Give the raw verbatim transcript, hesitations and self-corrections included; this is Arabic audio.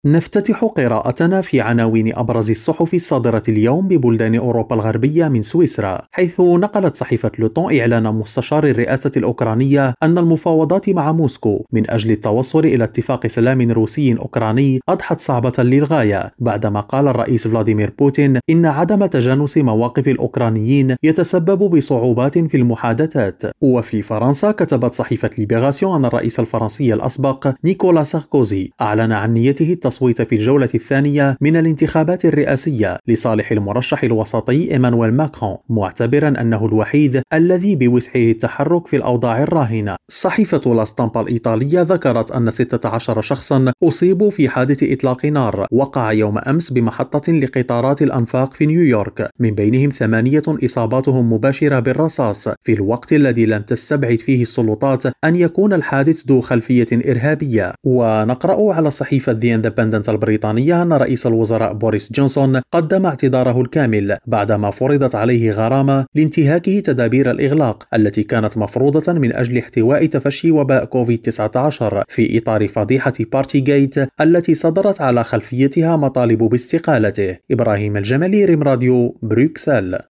نفتتح قراءتنا في عناوين أبرز الصحف الصادرة اليوم ببلدان أوروبا الغربية من سويسرا، حيث نقلت صحيفة لوطون إعلان مستشار الرئاسة الأوكرانية أن المفاوضات مع موسكو من أجل التوصل إلى اتفاق سلام روسي أوكراني أضحت صعبة للغاية، بعدما قال الرئيس فلاديمير بوتين إن عدم تجانس مواقف الأوكرانيين يتسبب بصعوبات في المحادثات. وفي فرنسا كتبت صحيفة ليبراسيون أن الرئيس الفرنسي الأسبق نيكولا ساركوزي أعلن عن نيته التصويت في الجولة الثانية من الانتخابات الرئاسية لصالح المرشح الوسطي إيمانويل ماكرون، معتبرا أنه الوحيد الذي بوسعه التحرك في الأوضاع الراهنة. صحيفة لا ستامبا الإيطالية ذكرت أن ستة عشر شخصا أصيبوا في حادث إطلاق نار وقع يوم أمس بمحطة لقطارات الأنفاق في نيويورك، من بينهم ثمانية إصاباتهم مباشرة بالرصاص، في الوقت الذي لم تستبعد فيه السلطات أن يكون الحادث ذو خلفية إرهابية. ونقرأ على صحيفة The Independent البريطانية أن رئيس الوزراء بوريس جونسون قدم اعتذاره الكامل بعدما فرضت عليه غرامة لانتهاكه تدابير الإغلاق التي كانت مفروضة من أجل احتواء تفشي وباء كوفيد تسعة عشر في إطار فضيحة بارتي جيت التي صدرت على خلفيتها مطالب باستقالته. إبراهيم الجمالي، ريم راديو، بروكسل.